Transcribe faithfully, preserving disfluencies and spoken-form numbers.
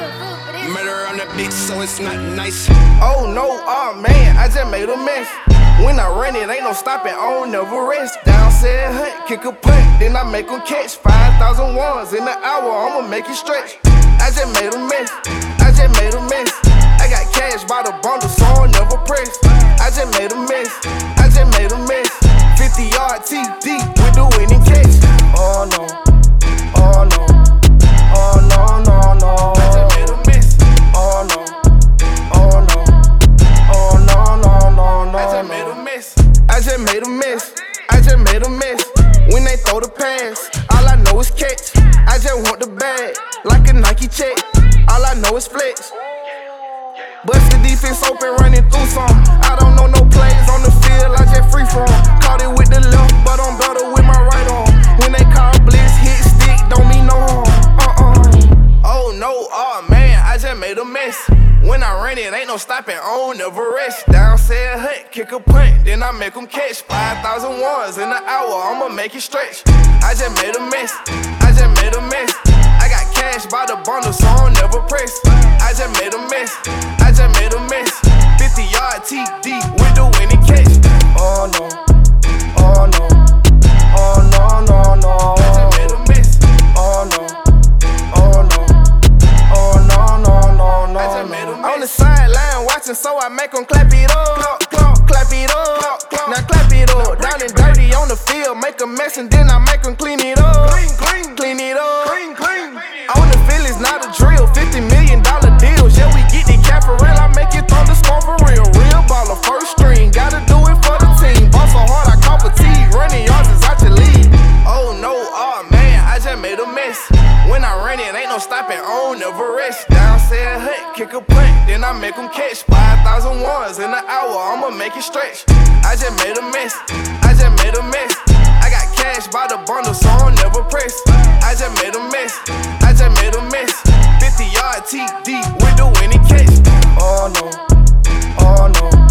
Murder on the beat, so it's not nice. Oh no, oh man, I just made a mess. When I run it, ain't no stopping, I don't never rest. Down said hunt, kick a punt, then I make them catch. five thousand ones in the hour, I'ma make it stretch. I just made a mess, I just made a mess. I got cash by the bundle, so I never press. I just made a mess, I just made a mess. fifty yard T D with the winning catch. Oh no, oh no, oh no, no, no. I just made a mess. Oh no, oh no, oh no, no, no, no. I just made a mess. I just made a mess. I just made a mess. When they throw the pass, all I know is catch. I just want the bag, like a Nike check. All I know is flex. Bust the defense open, running through some. I don't know no plays on the field, I just free from. Caught it with the left, but I'm better with my right arm. When they call blitz, hit stick, don't mean no harm. Uh-uh. Oh no, oh man, I just made a mess. When I run it, ain't no stopping, I don't never rest. Down said hunt, kick a punt, then I make them catch. five thousand ones in the hour, I'ma make it stretch. I just made a mess, I just made a mess. I got cash by the bundle, so I don't never press. I just made a mess, I just made a mess. fifty yard T D with the winning catch. Oh no, oh no, oh no, no, no. I just made a mess. Oh no, oh no, oh no, no, no, no. I just made a mess. On the sideline watching, so I make them clap it up, clap, clap it up. Now clap it up. Down and dirty on the field, make a mess and then I make them clean it up, clean, clean, clean it up, clean, clean. On the field is not a drill, fifty million dollar deals. Yeah, we get the cap for real, I make it thunderstorm for real. Real baller, first string, gotta do it for the team. Ball so hard, I call fatigue, running yards is out your league. Oh no, oh man, I just made a mess. When I run it, ain't no stopping, I don't never rest. Down said hunt, kick a punt, then I make them catch. five thousand ones in the hour, I'ma make it stretch. I just made a mess, I just made a mess. I got cash by the bundle, so I never press. I just made a mess, I just made a mess. fifty yard T D with the winning catch. Oh no, oh no.